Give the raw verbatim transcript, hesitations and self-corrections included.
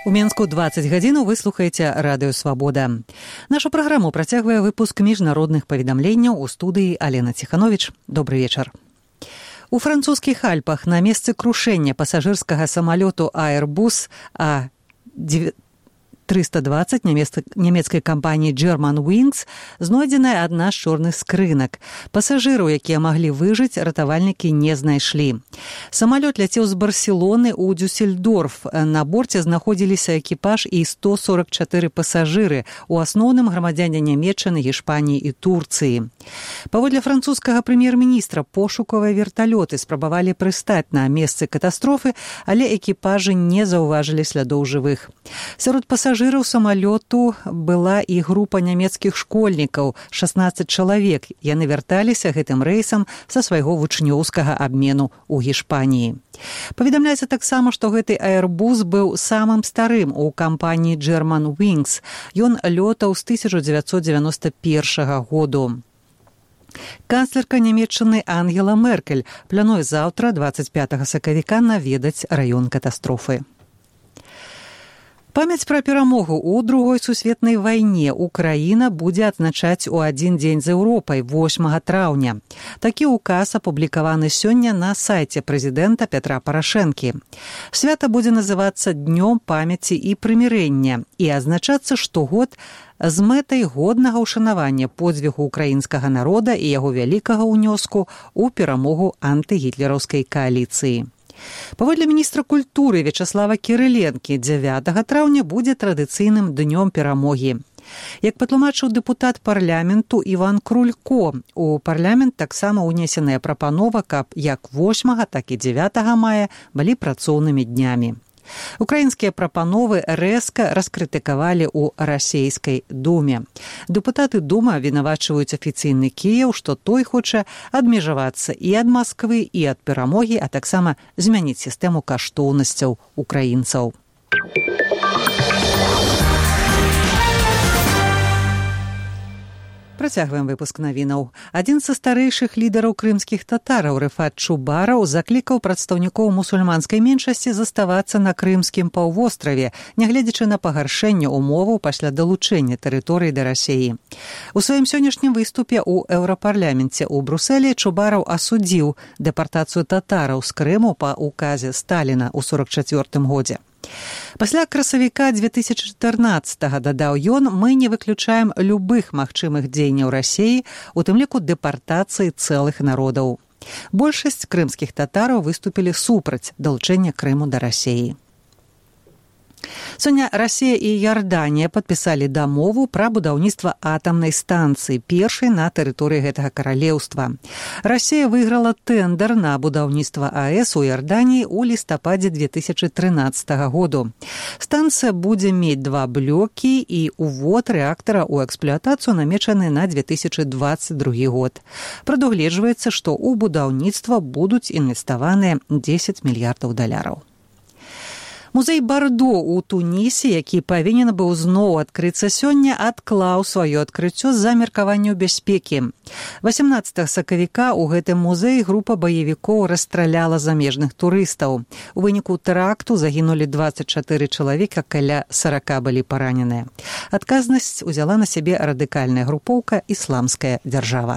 У Менску двадцать гадзінаў вы слухаеце радыё Свабода. Нашу праграму працягвае выпуск міжнародных паведамленняў у студыі Алена Ціхановіч. Добры вечар. У французскіх Альпах на месцы крушэння пасажырскага самалёту Airbus А триста двадцать нямецкай кампаніі Germanwings знойдзеная адна з чорных скрынак. Пасажыраў, якія маглі выжыць, ратавальнікі не знайшлі. Самалёт ляцеў з Барселоны ў Дюссельдорф. На борце знаходзіліся экіпаж і сто сорок чатыры пасажыры, у асноўным грамадзяне Нямецчыны, Гішпаніі і Турцыі. Паводле французскага прэм'ер-міністра, пошукавыя верталёты спрабавалі прыстаць на месцы катастрофы, але экіпажы не заўважылі слядоў жывых. Сярод пасажыраў Пасажыраў самалёту была і група нямецкіх школьнікаў, шаснаццаць чалавек. Яны вярталіся гэтым рэйсам са свайго вучнёўскага абмену ў Гішпаніі. Паведамляецца таксама, што гэты Airbus быў самым старым у кампаніі Germanwings. Ён лётаў з тысяча дзевяцьсот дзевяноста першага году. Канцлерка Нямецчыны Ангела Меркель плануе заўтра, дваццаць пятага сакавіка, наведаць раён катастрофы. Памяць пра перамогу ў другой сусветнай вайне Украіна будзе адзначаць у адзін дзень з Еўропай, восьмага траўня. Такі ўказ апублікаваны сёння на сайце прэзідэнта Пятра Парашэнкі. Свята будзе называцца Днём памяці і прымірэння і адзначацца штогод з мэтай годнага ўшанавання подзвігу украінскага народа і яго вялікага ўнёску ў перамогу антыгітлераўскай кааліцыі. Паводле міністра культуры Вячаслава Кірыленкі, дзявятага траўня будзе традыцыйным днём перамогі. Як патлумачыў дэпутат парламенту Іван Крулько, у парламент таксама ўнесеная прапанова, каб як восьмага, так і дзявятага мая былі працоўнымі днямі. Украінскія прапановы рэзка раскрытыкавалі ў расейскай думе. Дэпутаты думы абвінавачваюць афіцыйны Кіеў, што той хоча адмежавацца і ад Масквы, і ад перамогі, а таксама змяніць сістэму каштоўнасцяў украінцаў. Працягваем выпуск навінаў. Адзін са старэйшых лідараў крымскіх татараў, Рэфат Чубараў, заклікаў прадстаўнікоў мусульманскай меншасці заставацца на крымскім паўвостраве, нягледзячы на пагаршэнне умоваў пасля далучэння тэрыторыі да Расіі. У сваім сённяшнім выступе ў Еўрапарламенце ў Брусэлі Чубараў асудзіў дэпартацыю татараў з Крыму па указе Сталіна ў сорак чацвёртым годзе. Пасля красавіка дзве тысячы чатырнаццатага, дадаў ён, мы не выключаем любых магчымых дзеянняў Расіі, у тым ліку дэпартацыі цэлых народаў. Большасць крымскіх татараў выступілі супраць далучэння Крыму да Расіі. Сёння Расія і Ярданія падпісалі дамову пра будаўніцтва атамнай станцыі, першай на тэрыторыі гэтага каралеўства. Расія выйграла тэндэр на будаўніцтва АЭС у Ярданіі ў лістападзе дзве тысячы трынаццатага году. Станцыя будзе мець два блокі і ўвод рэактара ў эксплуатацыю намечаны на дзве тысячы дваццаць другі год. Прадугледжваецца, што ў будаўніцтва будуць інвеставаныя дзесяць мільярдаў даляраў. Музей Бардо ў Тунісе, які павінен быў зноў адкрыцца сёння, адклаў сваё адкрыццё з-за меркаванняў бяспекі. васемнаццатага сакавіка ў гэтым музеі група баевікоў расстраляла замежных турыстаў. У выніку тэракту загінулі дваццаць чатыры чалавека, каля сарака былі параненыя. Адказнасць узяла на сябе радыкальная групоўка «Ісламская дзяржава».